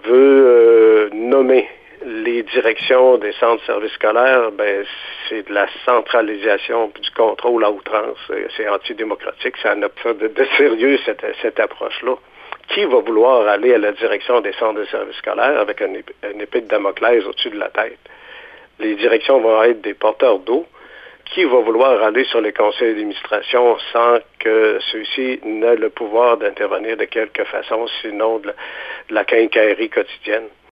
veut nommer les directions des centres de services scolaires, c'est de la centralisation du contrôle à outrance. C'est antidémocratique. Ça n'a pas de sérieux, cette approche-là. Qui va vouloir aller à la direction des centres de services scolaires avec une épée de Damoclès au-dessus de la tête? Les directions vont être des porteurs d'eau. Qui va vouloir aller sur les conseils d'administration sans que ceux-ci n'aient le pouvoir d'intervenir de quelque façon, sinon de la quincaillerie quotidienne?